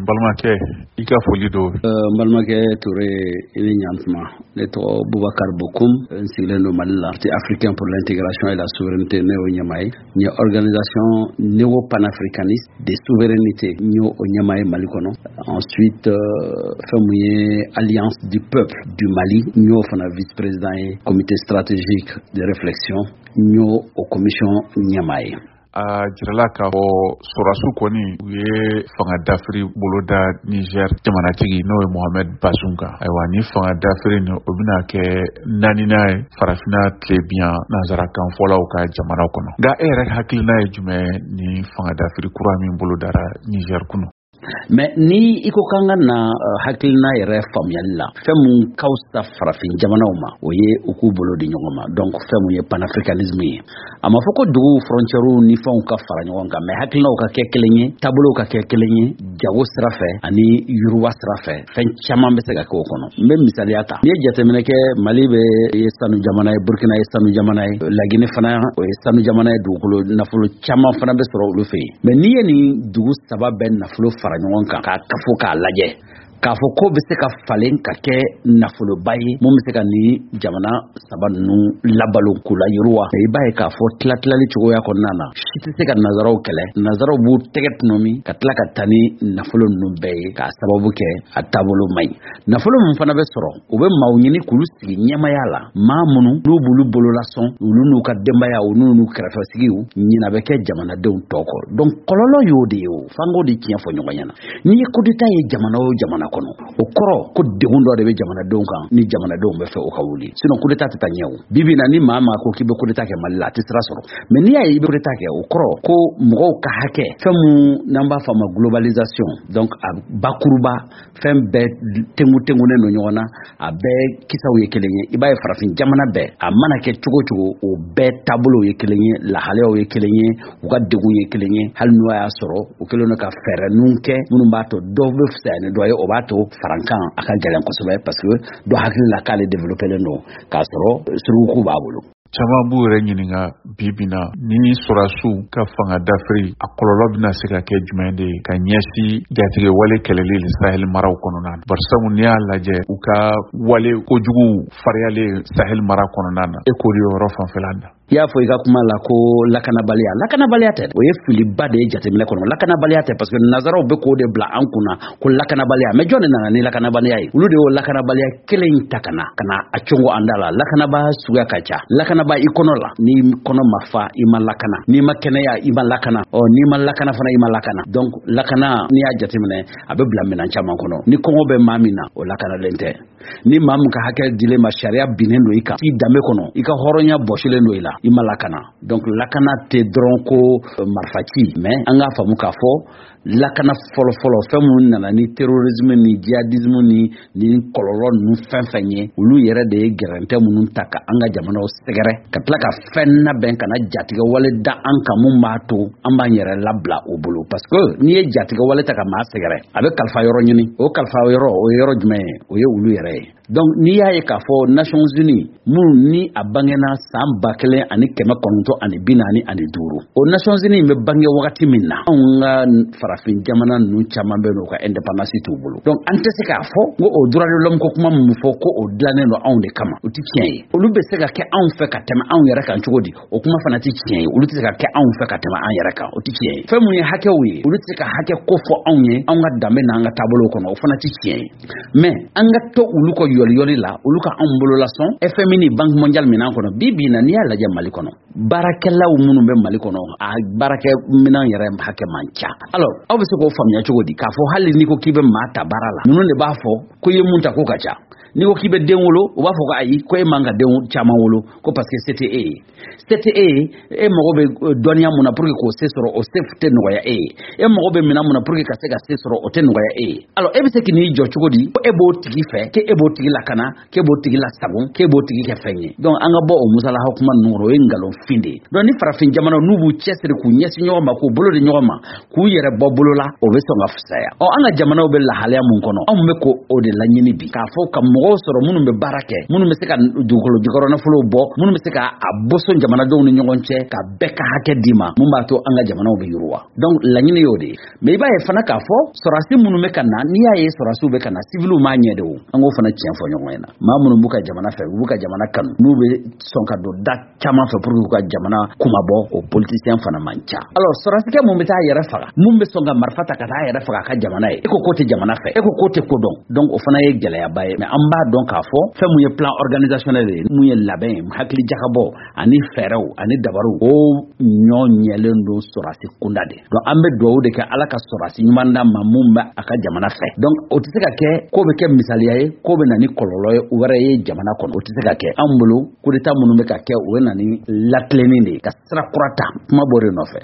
Balmake ika foli do Balmake Touré ini nyantma ne to Boubacar Bokoum nsigile no Mali Parti africain pour l'intégration et la souveraineté néo Nyamay ni organisation néo panafricaniste des souverainetés néo Nyamay Mali kono. Ensuite famouye alliance du peuple du Mali néo fana vice-président et comité stratégique de réflexion néo au commission Nyamay. Jirala ka fɔ sɔrɔsu kɔni u ye fanga dafiri boloda Niger jamanatigi n'o ye Mohamed Bazoum kan. Ayiwa ni fanga dafiri ni o bɛna kɛ naanina ye farafina tilebiya nanzarakan fɔlaw ka jamana kɔnɔ. Nka e yɛrɛ hakilina ye jumɛn ni fanga dafiri kura min bolodara Niger kunu? Mais ni iko kanga na hakilina yɛrɛ faamuyali la fɛn mun ka fisa farafin jamanaw ma o ye u k'u bolo di ɲɔgɔn ma. Donc fɛn mun ye panafricanisme ye. A ma fɔ ko dugu frontières ni fɛnw ka fara ɲɔgɔn kan, mais hakilinaw ka kɛ kelen ye, taabolow ka kɛ kelen ye, jago sira fɛ ani yuruwa sira fɛ. Fɛn caman bɛ se ka kɛ o kɔnɔ. N bɛ misaliya ta. Ni ye jateminɛ kɛ Mali bɛ ye sanu jamana ye, Burkina ye sanu jamana ye, Laginɛ fana o ye sanu jamana ye, dugukolo nafolo caman fana bɛ sɔrɔ olu fɛ yen. Mais ni ye nin dugu saba bɛɛ nafolo fara ɲɔgɔn kan k'a kafo k'a lajɛ k'a fɔ ko bɛ se ka falen ka kɛ nafoloba ye mun bɛ se ka ni jamana saba ninnu labalo k'u la yiriwa. I b'a ye k'a fɔ tilatilali cogoya kɔnɔna na si tɛ se ka nazaraw kɛlɛ. Nazaraw b'u tɛgɛ tunun ka tila ka taa ni nafolo ninnu bɛɛ ye k'a sababu kɛ a taabolo man ɲi. Nafolo min fana bɛ sɔrɔ u bɛ maaw ɲini k'olu sigi ɲɛmaya la, maa minnu n'u b'olu bolo lasɔn olu n'u ka denbaya u n'u kɛrɛfɛsigiw ɲina bɛ kɛ jamanadenw tɔ kɔ. Donc kɔlɔlɔ y'o de ye o, f'an k'o de tiɲɛ fɔ ɲɔgɔn ɲɛna. N'i ye coup d'état ye jamana o jamana kɔnɔ o kɔrɔ ko degun dɔ de bɛ jamanadenw kan ni jamanadenw bɛ fɛ o ka wuli, sinon coup d'état tɛ taa ɲɛ o. Bibi na ni maa ko k'i bɛ coup d'état kɛ Mali la a tɛ sira sɔrɔ. Mais n'i y'a ye i bɛ coup d'état kɛ o kɔrɔ ko mɔgɔw ka hakɛ fɛn mun n'an b'a fɔ a ma globalisation, donc a bakuruba fɛn bɛɛ tengunen don ɲɔgɔn na, a bɛɛ kisaw ye kelen ye. I b'a ye farafin jamana bɛɛ a mana kɛ cogo cogo o bɛɛ taabolow ye kelen ye, lahalayaw ye kelen ye, u ka degun ye kelen ye. Hali n'o y'a sɔrɔ u kɛlen don ka fɛɛrɛninw kɛ minnu b'a to dɔw bɛ fisaya ni dɔ ye, o b'a to farankan a ka gɛlɛn kosɛbɛ parce que dɔ hakili la k'ale développelen don k'a sɔrɔ suruku b'a bolo. Caman b'u yɛrɛ ɲininka bibi na ni sɔrɔsu ka fanga dafiri a kɔlɔlɔ bɛna se ka kɛ jumɛn de ye ka ɲɛsin jatigɛ wale kɛlɛli Sahel maraw kɔnɔna na. Barisabu n'i y'a lajɛ u ka wale kojugu fariyalen Sahel mara kɔnɔna na, e k'o de yɔrɔ fanfɛla na. I y'a fɔ i ka kuma la ko lakanabaliya tɛ, o ye filiba de ye jateminɛ kɔnɔ. Lakanabaliya tɛ parce que nazaraw bɛ k'o de bila an kunna ko lakanabaliya, mais jɔn de nana ni lakanabaliya ye? Olu de y'o lakanabaliya kelen in ta ka na a congo an da la. Lakanabaya suguya ka ca. Lakanaba i kɔnɔ la, n'i kɔnɔ ma fa i ma lakana, n'i ma kɛnɛya i ma lakana, n'i ma lakana fana i ma lakana. Donc lakana n'i y'a jateminɛ a bɛ bila minɛn caman kɔnɔ. Ni kɔngɔ bɛ maa min na o lakanalen tɛ. Ni maa min ka hakɛ dilen ma sariya binnen don i kan i danbe kɔnɔ, i ka hɔrɔnya bɔsilen don i la, i ma lakana. Donc lakana tɛ dɔrɔn ko marifaci, mais an k'a faamu k'a fɔ lakana fɔlɔ fɛn minnu nana ni terrorisme ni djihadisme ni kɔlɔlɔ ninnu fɛn ye, olu yɛrɛ de ye gɛrɛntɛ minnu ta ka an ka jamanaw sɛgɛrɛ ka tila ka fɛn labɛn ka na jatigɛ wale da an kan mun b'a to an b'an yɛrɛ labila o bolo. Parce que n'i ye jatigɛ wale ta ka maa sɛgɛrɛ a bɛ kalifa yɔrɔ ɲini, o kalifa yɔrɔ o ye yɔrɔ jumɛn ye? O ye olu yɛrɛ ye. Donc n'i y'a ye k'a fɔ Nations Unies mun ni a bangena san 1945, o Nations Unies bɛ bange wagati min na anw ka farafin jamana ninnu caman bɛ n'o ka indépendance t'u bolo. Donc an tɛ se k'a fɔ ko o droit de l'homme ko kuma min fɔ ko o dilannen don anw de kama, o tɛ tiɲɛ ye. Olu bɛ se ka kɛ anw fɛ ka tɛmɛ anw yɛrɛ kan cogo di? O kuma fana tɛ tiɲɛ ye. Olu tɛ se ka kɛ anw fɛ ka tɛmɛ an yɛrɛ kan, o tɛ tiɲɛ ye. Fɛn mun ye hakɛw ye olu tɛ se ka hakɛ ko fɔ anw ye anw ka danbe n'an ka taabolo kɔnɔ, o fana tɛ tiɲɛ ye. Mais an ka to olu kɔ yɔliyɔli la, olu ka anw bolo lasɔn FMI ni Banque mondiale minɛn kɔnɔ. Bi na n'i y'a lajɛ Mali kɔnɔ, baarakɛlaw minnu bɛ Mali kɔnɔ a baarakɛ minɛn yɛrɛ hakɛ man ca. Alors aw bɛ se k'o faamuya cogo di? K'a fɔ hali n'i ko k'i bɛ maa ta baara la, ninnu de b'a fɔ ko i ye mun ta ko ka ca. N'i ko k'i bɛ den wolo u b'a fɔ ko ayi ko e man ka den caman wolo ko parce que c'était e mago bɛ dɔnniya mun na pour que k'o se sɔrɔ o se tɛ nɔgɔya e mago bɛ minɛn mun na pour que ka se ka se sɔrɔ o tɛ nɔgɔya e. Alors e bɛ se k'i n'i jɔ cogo di ko e b'o tigi fɛ, k'e b'o tigi lakana, k'e b'o tigi lasago, k'e b'o tigi kɛ fɛn ye? Donc an ka bɔ o musalaha kuma ninnu kɔrɔ o ye ngalonfin de ye. Donc ni farafin jamana n'u b'u cɛsiri k'u ɲɛsin ɲɔgɔn ma, k'u bolo di ɲɔgɔn ma, k'u yɛrɛ bɔ bolo la, o bɛ sɔn ka fisaya. An ka jamanaw bɛ lahalaya mun kɔnɔ anw bɛ ko o de laɲini bi k'a fɔ ka mɔgɔ mɔgɔw sɔrɔ minnu bɛ baara kɛ, minnu bɛ se ka dugukolo jukɔrɔ nafolo bɔ, minnu bɛ se ka a boson jamanadenw ni ɲɔgɔn cɛ ka bɛɛ ka hakɛ d'i ma, mun b'a to an ka jamanaw bɛ yiriwa. Donc laɲini y'o de ye. Mais i b'a ye fana k'a fɔ sɔrɔdasi minnu bɛ ka na, n'i y'a ye sɔrɔdasiw bɛ ka na, civils m'a ɲɛ de o. An k'o fana tiɲɛ fɔ ɲɔgɔn ɲɛna. Maa minnu b'u ka jamana fɛ, u b'u ka jamana kanu, n'u bɛ sɔn ka don da caman fɛ pour que u ka jamana kumabɔ, o politicien fana man ca. Alors sɔrɔdasikɛ mun bɛ taa a yɛrɛ faga, mun bɛ sɔn ka marifa ta ka taa a yɛrɛ faga a ka jamana ye, e ko k'o tɛ jamana fɛ, e ko k'o tɛ ko dɔn. Donc o fana ye gɛlɛyaba ye. Mais an b'a dɔn k'a fɔ fɛn mun ye plan organisationnel ye, mun ye labɛn, hakili jakabɔ ani fɛɛrɛw ani dabaruw, o ɲɔ ɲɛlen don sɔrɔdasi kunda de. Donc an bɛ dugawu de kɛ Ala ka sɔrɔdasi ɲuman d'a ma mun bɛ a ka jamana fɛ. Donc o tɛ se ka kɛ ko bɛ kɛ misaliya ye, ko bɛ na ni kɔlɔlɔ ye wɛrɛ ye jamana kɔnɔ. O tɛ se ka kɛ. An bolo coup d'état minnu bɛ ka kɛ o ye na ni latilenni de ye, ka sira kura ta, kuma b'o de nɔfɛ.